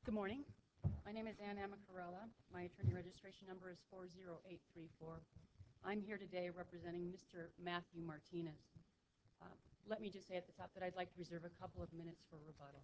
Good morning. My name is Ann Amacarella. My attorney registration number is 40834. I'm here today representing Mr. Matthew Martinez. Let me just say at the top that I'd like to reserve a couple of minutes for rebuttal.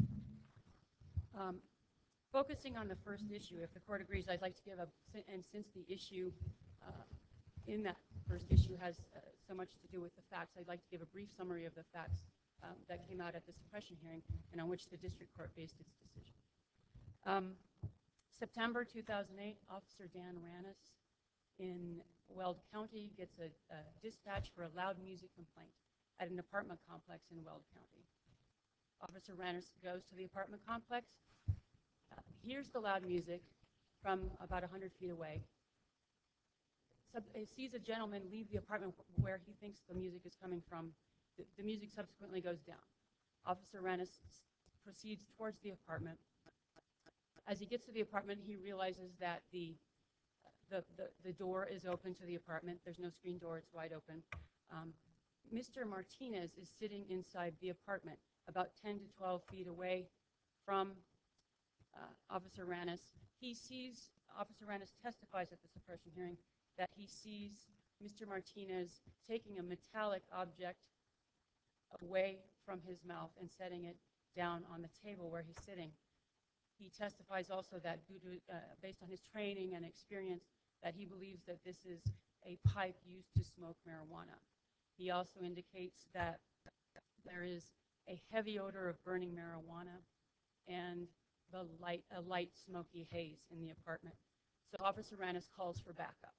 Focusing on the first issue, if the court agrees, I'd like to give and since the issue in that first issue has so much to do with the facts, I'd like to give a brief summary of the facts that came out at the suppression hearing and on which the district court based its decision. September 2008, Officer Dan Rannis in Weld County gets a dispatch for a loud music complaint at an apartment complex in Weld County. Officer Rannis goes to the apartment complex, hears the loud music from about 100 feet away, sees a gentleman leave the apartment where he thinks the music is coming from. The music subsequently goes down. Officer Rannis proceeds towards the apartment. As he gets to the apartment, he realizes that the door is open to the apartment. There's no screen door, it's wide open. Mr. Martinez is sitting inside the apartment about 10 to 12 feet away from Officer Rannis. Officer Rannis testifies at the suppression hearing that he sees Mr. Martinez taking a metallic object away from his mouth and setting it down on the table where he's sitting. He testifies also that based on his training and experience, that he believes that this is a pipe used to smoke marijuana. He also indicates that there is a heavy odor of burning marijuana and a light smoky haze in the apartment. So Officer Rannis calls for backup.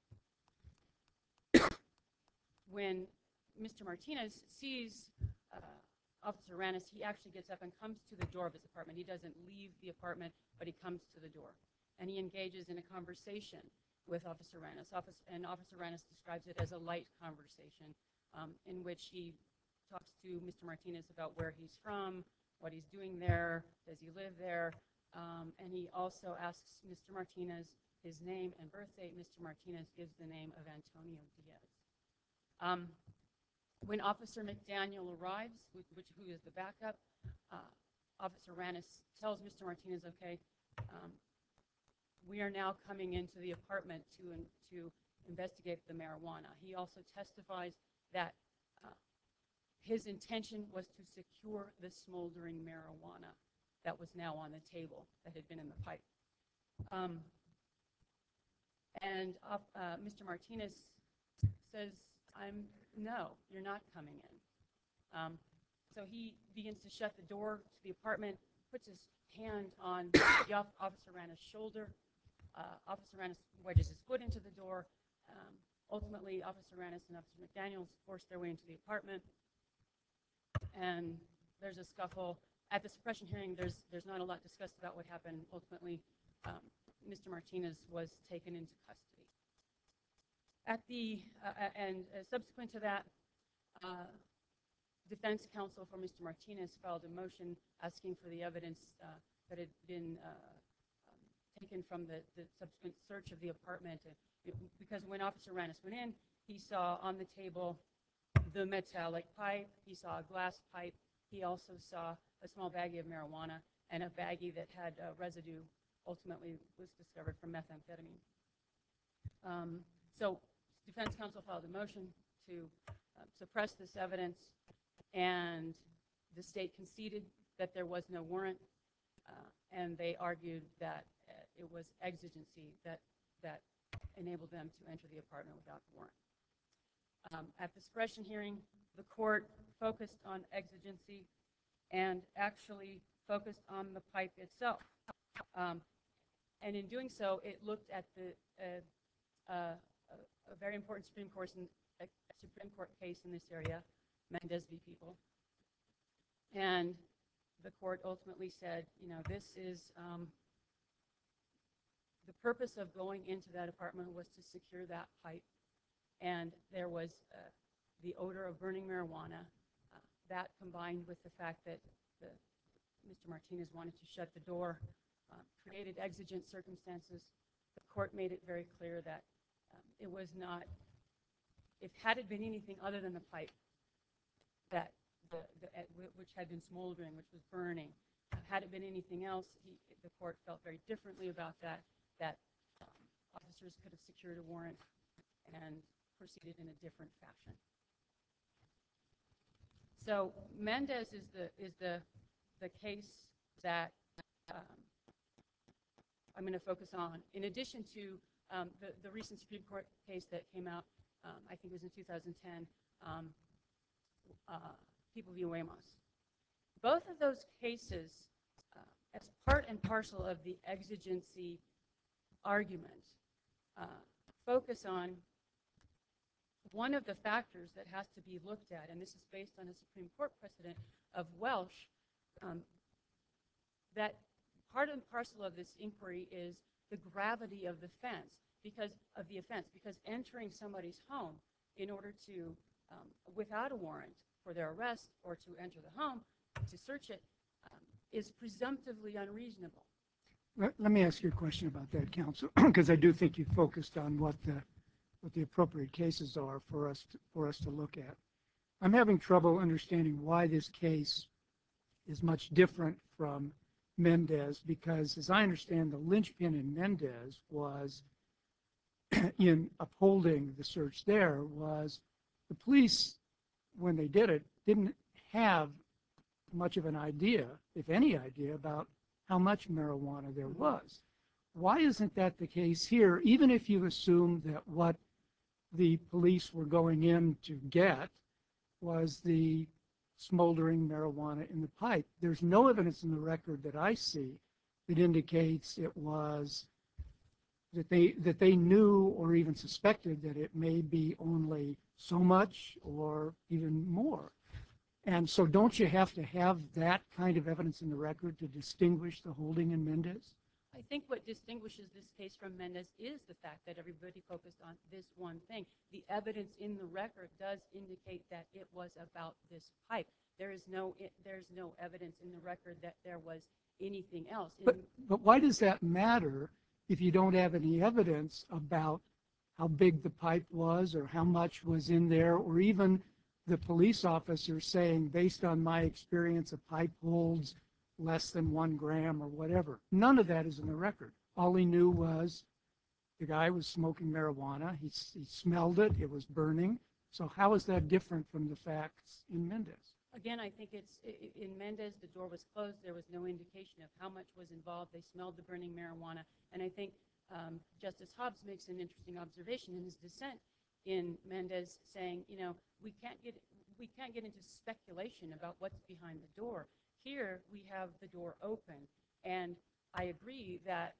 When Mr. Martinez sees Officer Rannis, he actually gets up and comes to the door of his apartment. He doesn't leave the apartment, but he comes to the door. And he engages in a conversation with Officer Rannis. And Officer Rannis describes it as a light conversation in which he talks to Mr. Martinez about where he's from, what he's doing there, does he live there, and he also asks Mr. Martinez his name and birth date. Mr. Martinez gives the name of Antonio Diaz. When Officer McDaniel arrives, who is the backup, Officer Rannis tells Mr. Martinez, okay, we are now coming into the apartment to investigate the marijuana. He also testifies that his intention was to secure the smoldering marijuana that was now on the table that had been in the pipe. Mr. Martinez says, no, you're not coming in. So he begins to shut the door to the apartment, puts his hand on Officer Rannis' shoulder. Officer Rannis wedges his foot into the door. Ultimately, Officer Rannis and Officer McDaniel force their way into the apartment, and there's a scuffle. At the suppression hearing, there's not a lot discussed about what happened. Ultimately, Mr. Martinez was taken into custody. Subsequent to that, defense counsel for Mr. Martinez filed a motion asking for the evidence that had been taken from the subsequent search of the apartment. Because when Officer Rannis went in, he saw on the table the metallic pipe, he saw a glass pipe, he also saw a small baggie of marijuana and a baggie that had residue, ultimately was discovered from methamphetamine. So defense counsel filed a motion to suppress this evidence, and the state conceded that there was no warrant, and they argued that it was exigency that enabled them to enter the apartment without the warrant. At the suppression hearing, the court focused on exigency and actually focused on the pipe itself. And in doing so, it looked at a very important Supreme Court case in this area, Mendez v. People. And the court ultimately said, this is the purpose of going into that apartment was to secure that pipe, and there was the odor of burning marijuana. That combined with the fact that Mr. Martinez wanted to shut the door created exigent circumstances. The court made it very clear that it was not, had it been anything other than the pipe which had been smoldering, which was burning, had it been anything else, the court felt very differently about that, that officers could have secured a warrant and proceeded in a different fashion. So Mendez is the case that I'm going to focus on, in addition to the recent Supreme Court case that came out, I think it was in 2010, People v. Ramos. Both of those cases, as part and parcel of the exigency argument, focus on one of the factors that has to be looked at, and this is based on a Supreme Court precedent of Welsh, that part and parcel of this inquiry is the gravity of the offense, because entering somebody's home in order to, without a warrant for their arrest or to enter the home, to search it, is presumptively unreasonable. Let me ask you a question about that, counsel, because I do think you focused on what the appropriate cases are for us to look at. I'm having trouble understanding why this case is much different from Mendez, because as I understand, the linchpin in Mendez was in upholding the search there was the police, when they did it, didn't have much of an idea, if any idea, about how much marijuana there was. Why isn't that the case here, even if you assume that what the police were going in to get was the smoldering marijuana in the pipe? There's no evidence in the record that I see that indicates it was that they knew or even suspected that it may be only so much or even more. And so don't you have to have that kind of evidence in the record to distinguish the holding in Mendez? I think what distinguishes this case from Mendez is the fact that everybody focused on this one thing. The evidence in the record does indicate that it was about this pipe. There's no evidence in the record that there was anything else. But why does that matter if you don't have any evidence about how big the pipe was or how much was in there, or even the police officer saying, based on my experience, a pipe holds less than 1 gram or whatever? None of that is in the record. All he knew was the guy was smoking marijuana. He smelled it. It was burning. So how is that different from the facts in Mendez? Again, I think it's in Mendez, the door was closed. There was no indication of how much was involved. They smelled the burning marijuana. And I think Justice Hobbs makes an interesting observation in his dissent in Mendez, saying, you know, we can't get into speculation about what's behind the door. Here we have the door open, and I agree that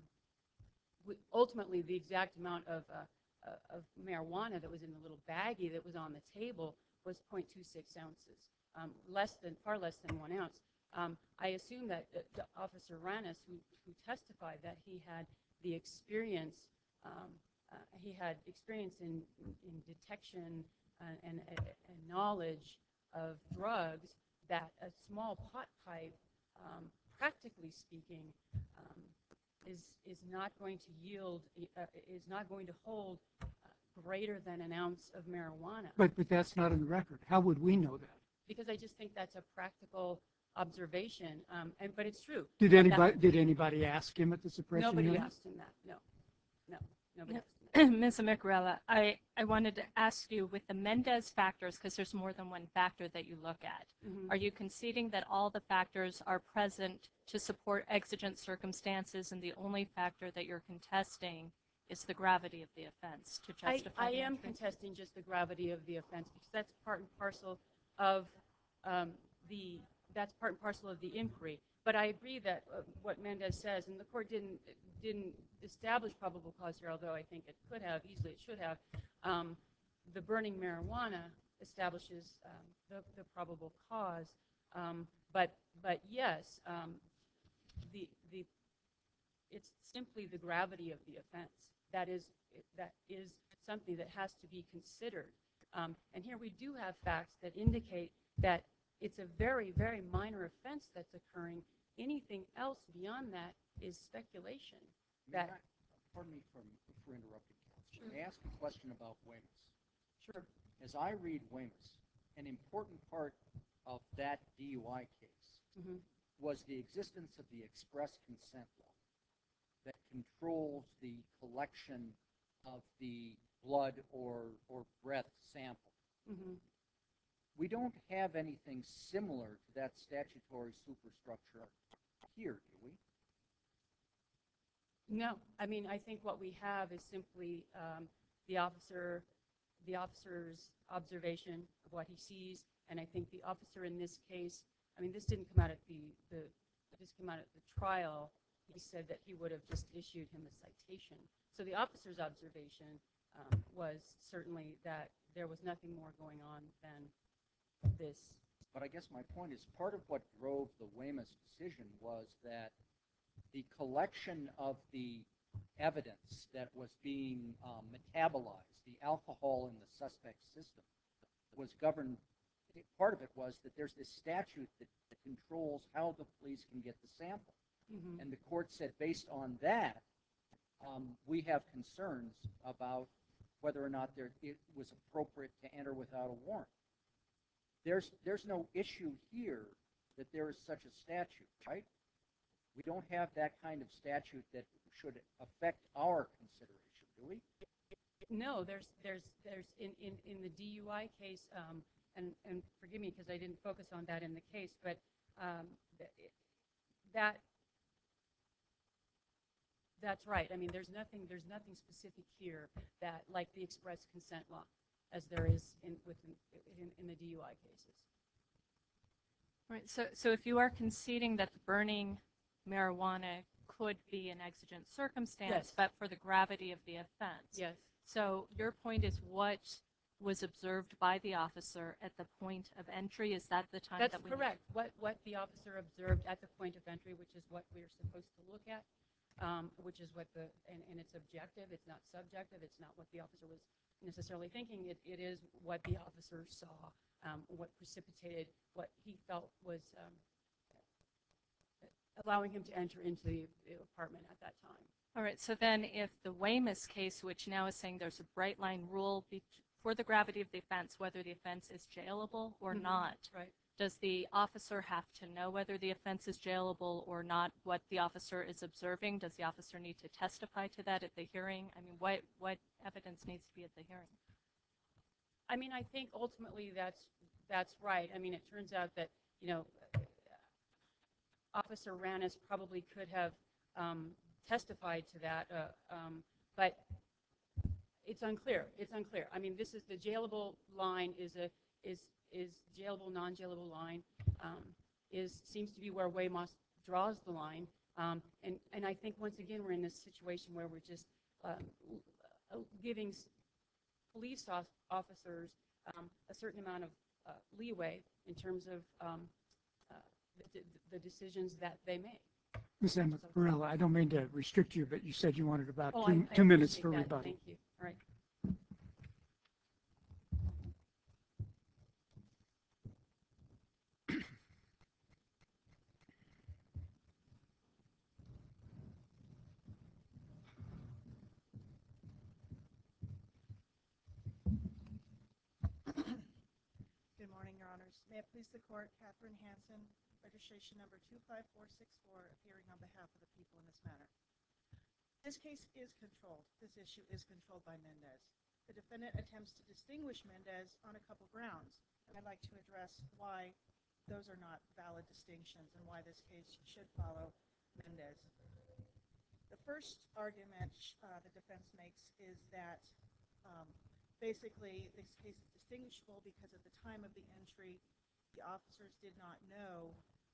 ultimately the exact amount of marijuana that was in the little baggie that was on the table was 0.26 ounces, far less than 1 ounce. I assume that Officer Rannis, who testified that he had the experience, in detection and knowledge of drugs, that a small pot pipe, practically speaking, is not going to yield, is not going to hold greater than 1 ounce of marijuana. But that's not in the record. How would we know that? Because I just think that's a practical observation, but it's true. Did anybody ask him at the suppression hearing? Nobody asked him that. No, nobody asked him that. Ms. Amicarella, I wanted to ask you, with the Mendez factors, because there's more than one factor that you look at, are you conceding that all the factors are present to support exigent circumstances, and the only factor that you're contesting is the gravity of the offense to justify I am contesting just the gravity of the offense, because that's part and parcel of the inquiry. But I agree that what Mendez says, and the court didn't establish probable cause here, although I think it could have, easily it should have. The burning marijuana establishes the probable cause. But yes, it's simply the gravity of the offense that is something that has to be considered. And here we do have facts that indicate that it's a very, very minor offense that's occurring. Anything else beyond that is speculation. Pardon me for interrupting, Counsel. May I ask a question about Weymouth? Sure. As I read Weymouth, an important part of that DUI case was the existence of the express consent law that controls the collection of the blood or breath sample. Mhm. We don't have anything similar to that statutory superstructure here, do we? No, I mean, I think what we have is simply the officer's observation of what he sees, and I think the officer in this case, I mean, this didn't come out at this came out at the trial. He said that he would have just issued him a citation. So the officer's observation was certainly that there was nothing more going on than this. But I guess my point is part of what drove the Weymouth decision was that the collection of the evidence that was being metabolized, the alcohol in the suspect's system, was governed. Part of it was that there's this statute that controls how the police can get the sample. Mhm. And the court said, based on that, we have concerns about whether or not it was appropriate to enter without a warrant. There's no issue here that there is such a statute, right? We don't have that kind of statute that should affect our consideration, do we? No, there's in the DUI case, and forgive me because I didn't focus on that in the case, but that's right. I mean, there's nothing specific here that like the express consent law, as there is in the DUI cases. Right. So if you are conceding that the burning marijuana could be an exigent circumstance, Yes. but for the gravity of the offense. Yes. So your point is what was observed by the officer at the point of entry? Is that the time That's that we correct. What the officer observed at the point of entry, which is what we're supposed to look at, which is what and it's objective, it's not subjective, it's not what the officer was necessarily thinking, it is what the officer saw, what precipitated, what he felt was allowing him to enter into the apartment at that time. All right, so then if the Weymouth case, which now is saying there's a bright line rule for the gravity of the offense, whether the offense is jailable or Mhm. not, Right. does the officer have to know whether the offense is jailable or not, what the officer is observing? Does the officer need to testify to that at the hearing? I mean, what evidence needs to be at the hearing? I mean, I think ultimately that's right. I mean, it turns out that, Officer Rannis probably could have testified to that, but it's unclear. It's unclear. I mean, this is the jailable line is jailable, non-jailable line seems to be where Weymouth draws the line, and I think once again we're in this situation where we're just giving police officers a certain amount of leeway in terms of the decisions that they make. Ms. Amarella, I don't mean to restrict you, but you said you wanted about Oh, two I minutes appreciate for that. rebuttal. Thank you. All right. Good morning, Your Honors. May it please the Court, Catherine Hansen, registration number 25464, appearing on behalf of the people in this matter. This case is controlled. This issue is controlled by Mendez. The defendant attempts to distinguish Mendez on a couple grounds, and I'd like to address why those are not valid distinctions and why this case should follow Mendez. The first argument the defense makes is that basically this case is distinguishable because at the time of the entry, the officers did not know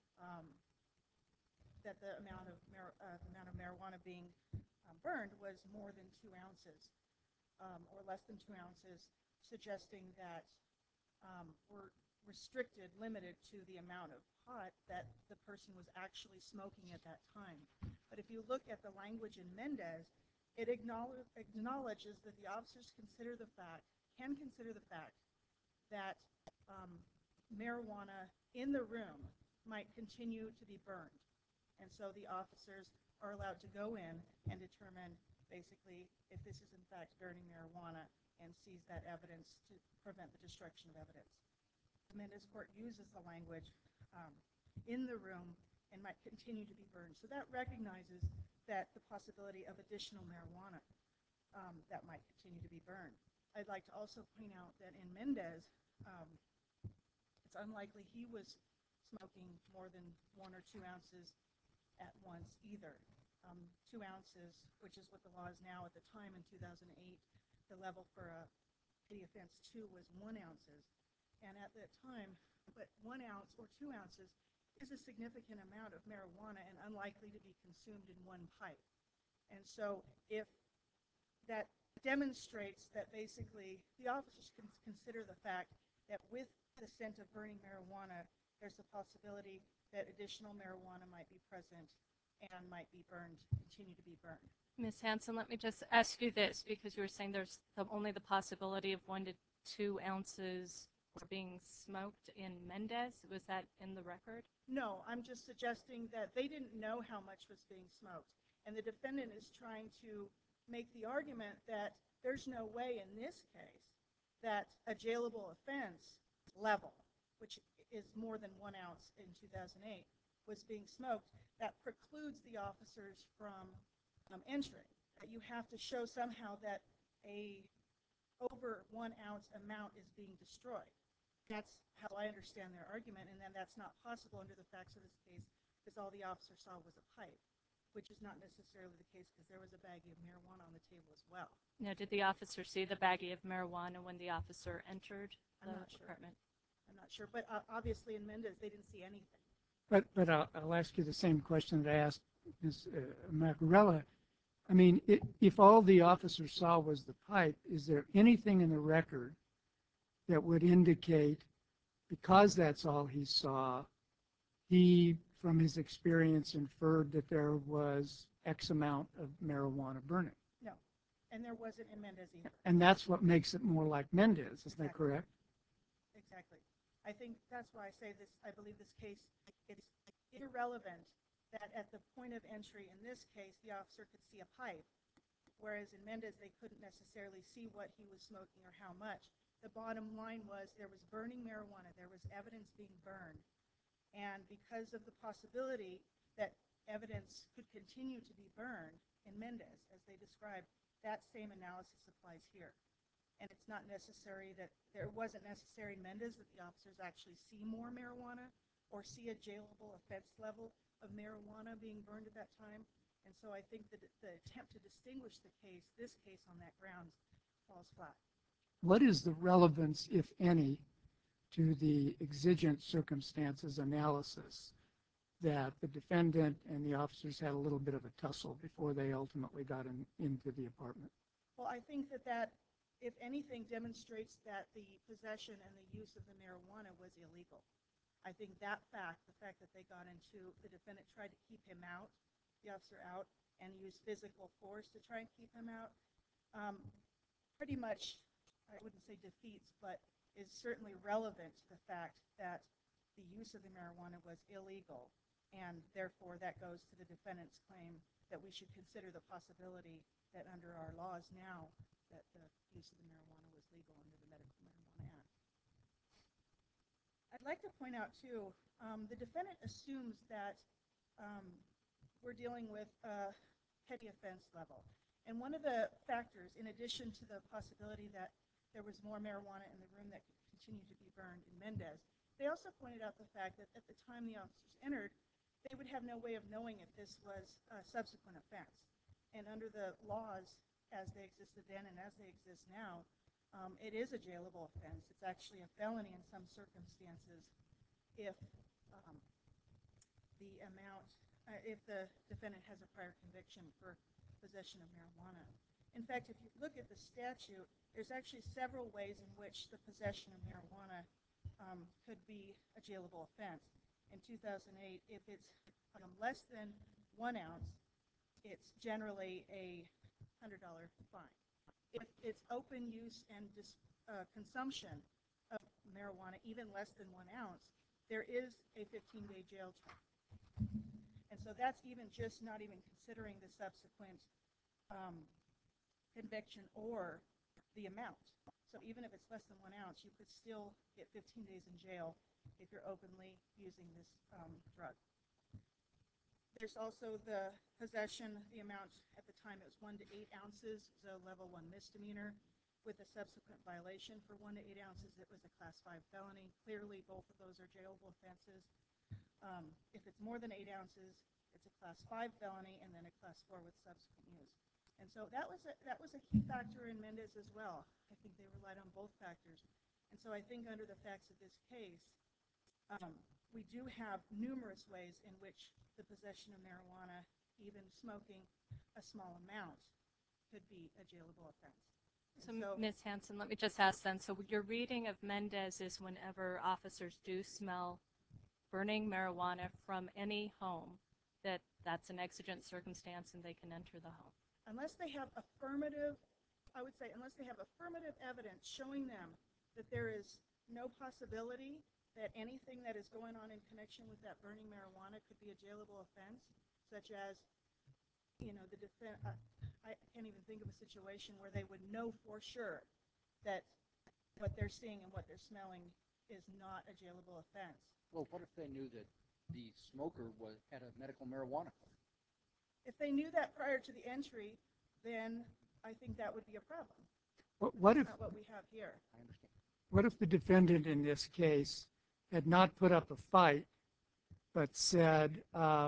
that the amount of marijuana being burned was more than 2 ounces or less than 2 ounces, suggesting that we're restricted, limited to the amount of pot that the person was actually smoking at that time. But if you look at the language in Mendez, it acknowledges that the officers can consider the fact that marijuana in the room might continue to be burned. And so the officers are allowed to go in and determine basically if this is in fact burning marijuana and seize that evidence to prevent the destruction of evidence. The Mendez court uses the language in the room and might continue to be burned. So that recognizes that the possibility of additional marijuana that might continue to be burned. I'd like to also point out that in Mendez, it's unlikely he was smoking more than 1 or 2 ounces at once either. 2 ounces, which is what the law is now at the time in 2008, the level for a petty offense 2 was 1 ounces. And at that time, but 1 ounce or 2 ounces is a significant amount of marijuana and unlikely to be consumed in one pipe. And so if that demonstrates that basically the officers can consider the fact that with the scent of burning marijuana, there's a possibility that additional marijuana might be present and might be burned, continue to be burned. Ms. Hanson, let me just ask you this, because you were saying there's only the possibility of 1 to 2 ounces being smoked in Mendez. Was that in the record? No, I'm just suggesting that they didn't know how much was being smoked. And the defendant is trying to make the argument that there's no way in this case that a jailable offense level, which is more than 1 ounce in 2008, was being smoked. That precludes the officers from entering. That you have to show somehow that a over 1 ounce amount is being destroyed. That's how I understand their argument, and then that's not possible under the facts of this case because all the officer saw was a pipe, which is not necessarily the case because there was a baggie of marijuana on the table as well. Now, did the officer see the baggie of marijuana when the officer entered the apartment? I'm not sure, but obviously in Mendez they didn't see anything. But I'll ask you the same question that I asked Ms. Macarella. I mean, if all the officer saw was the pipe, is there anything in the record that would indicate, because that's all he saw, he, from his experience, inferred that there was X amount of marijuana burning? No, and there wasn't in Mendez either. And that's what makes it more like Mendez, is that correct? Exactly. I think that's why I say this. I believe this case is irrelevant that at the point of entry in this case, the officer could see a pipe, whereas in Mendez they couldn't necessarily see what he was smoking or how much. The bottom line was there was burning marijuana. There was evidence being burned. And because of the possibility that evidence could continue to be burned in Mendez, as they described, that same analysis applies here. And it's not necessary that there wasn't necessary in Mendez that the officers actually see more marijuana or see a jailable offense level of marijuana being burned at that time. And so I think that the attempt to distinguish this case on that grounds falls flat. What is the relevance, if any, to the exigent circumstances analysis that the defendant and the officers had a little bit of a tussle before they ultimately got into the apartment? Well, I think that, if anything, demonstrates that the possession and the use of the marijuana was illegal. I think that fact, the fact that they got into, the defendant tried to keep him out, the officer out, and used physical force to try and keep him out, pretty much, I wouldn't say defeats, but is certainly relevant to the fact that the use of the marijuana was illegal, and therefore that goes to the defendant's claim that we should consider the possibility that under our laws now that the use of the marijuana was legal under the Medical Marijuana Act. I'd like to point out too, the defendant assumes that we're dealing with a petty offense level. And one of the factors, in addition to the possibility that there was more marijuana in the room that could continue to be burned in Mendez, they also pointed out the fact that at the time the officers entered, they would have no way of knowing if this was a subsequent offense. And under the laws as they existed then and as they exist now, it is a jailable offense. It's actually a felony in some circumstances if if the defendant has a prior conviction for possession of marijuana. In fact, if you look at the statute, there's actually several ways in which the possession of marijuana could be a jailable offense. In 2008, if it's less than 1 ounce, it's generally a $100 fine. If it's open use and consumption of marijuana, even less than 1 ounce, there is a 15-day jail term. And so that's not even considering the subsequent conviction or the amount. So even if it's less than 1 ounce, you could still get 15 days in jail if you're openly using this drug. There's also the possession, the amount at the time it was 1 to 8 ounces, so level 1 misdemeanor. With a subsequent violation for 1 to 8 ounces, it was a class 5 felony. Clearly, both of those are jailable offenses. If it's more than 8 ounces, it's a class 5 felony and then a class 4 with subsequent use. And so that was a key factor in Mendez as well. I think they relied on both factors. And so I think under the facts of this case, we do have numerous ways in which the possession of marijuana, even smoking a small amount, could be a jailable offense. So, And Ms. Hanson, let me just ask then, so your reading of Mendez is whenever officers do smell burning marijuana from any home, that's an exigent circumstance and they can enter the home? unless they have affirmative, I would say, unless they have affirmative evidence showing them that there is no possibility that anything that is going on in connection with that burning marijuana could be a jailable offense, such as, I can't even think of a situation where they would know for sure that what they're seeing and what they're smelling is not a jailable offense. Well, what if they knew that the smoker had a medical marijuana card? If they knew that prior to the entry, then I think that would be a problem. What if, That's not what we have here. I understand. what if the defendant in this case had not put up a fight, but said,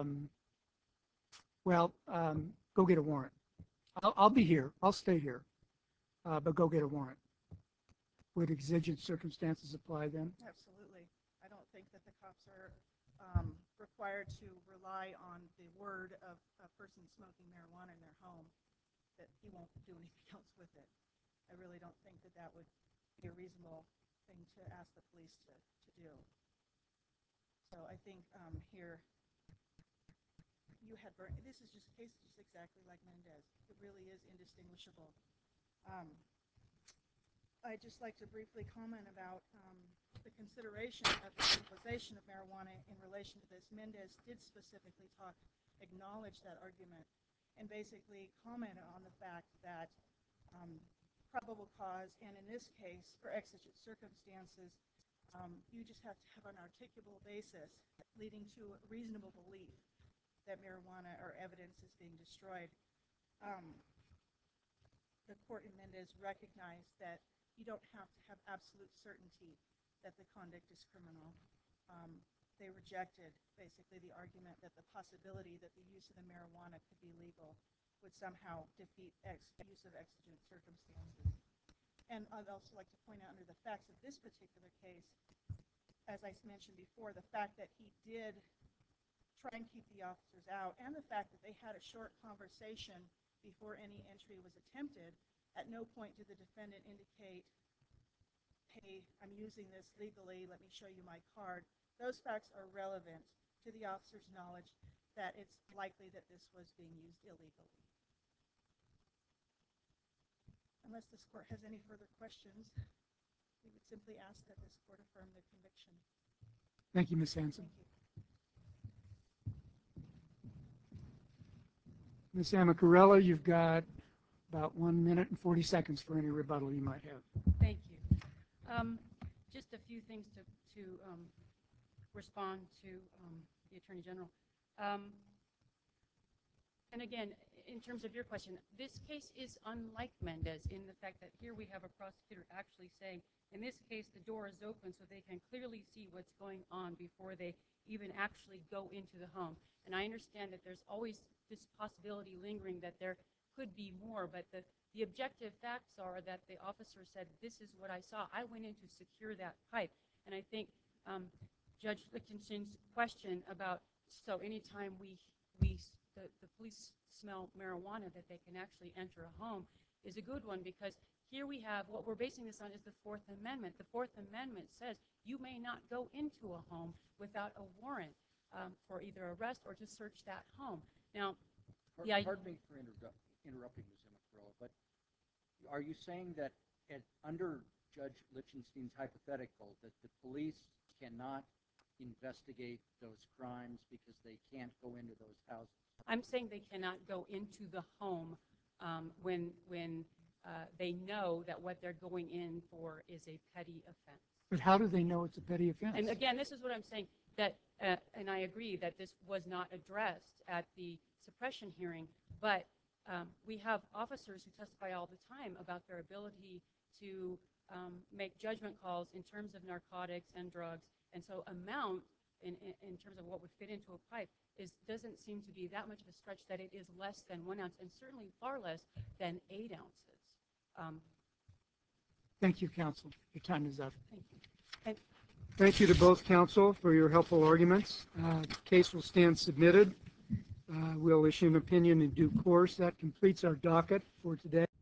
go get a warrant. I'll be here. I'll stay here, but go get a warrant. Would exigent circumstances apply then? Absolutely. I don't think that the cops are required to rely on the word of a person smoking marijuana in their home, that he won't do anything else with it. I really don't think that that would be a reasonable thing to ask the police to do. So I think here, this is just a case just exactly like Mendez. It really is indistinguishable. I'd just like to briefly comment about the consideration of the legalization of marijuana in relation to this. Mendez did specifically acknowledge that argument, and basically comment on the fact that probable cause, and in this case, for exigent circumstances, you just have to have an articulable basis leading to a reasonable belief that marijuana or evidence is being destroyed. The court in Mendez recognized that you don't have to have absolute certainty that the conduct is criminal. They rejected basically the argument that the possibility that the use of the marijuana could be legal would somehow defeat use of exigent circumstances. And I'd also like to point out under the facts of this particular case, as I mentioned before, the fact that he did try and keep the officers out, and the fact that they had a short conversation before any entry was attempted. At no point did the defendant indicate, hey, I'm using this legally, let me show you my card. Those facts are relevant to the officer's knowledge that it's likely that this was being used illegally. Unless this court has any further questions, we would simply ask that this court affirm the conviction. Thank you, Ms. Hanson. Thank you. Ms. Amacarella, you've got about 1 minute and 40 seconds for any rebuttal you might have. Thank you. Just a few things to respond to the Attorney General. And again, in terms of your question, this case is unlike Mendez in the fact that here we have a prosecutor actually saying, in this case, the door is open so they can clearly see what's going on before they even actually go into the home. And I understand that there's always this possibility lingering that there could be more, but the objective facts are that the officer said, this is what I saw. I went in to secure that pipe. And I think Judge Lichtenstein's question about, so anytime the police smell marijuana, that they can actually enter a home, is a good one, because here we have, what we're basing this on is the Fourth Amendment. The Fourth Amendment says you may not go into a home without a warrant for either arrest or to search that home. Now, Pardon me for interrupting, Ms. Amacarella, but are you saying that under Judge Lichtenstein's hypothetical that the police cannot investigate those crimes because they can't go into those houses? I'm saying they cannot go into the home when they know that what they're going in for is a petty offense. But how do they know it's a petty offense? And again, this is what I'm saying, that And I agree that this was not addressed at the suppression hearing, but we have officers who testify all the time about their ability to make judgment calls in terms of narcotics and drugs. And so amount in terms of what would fit into a pipe doesn't seem to be that much of a stretch, that it is less than 1 ounce and certainly far less than 8 ounces. Thank you, counsel. Your time is up. Thank you. And Thank you to both counsel for your helpful arguments. The case will stand submitted. We'll issue an opinion in due course. That completes our docket for today.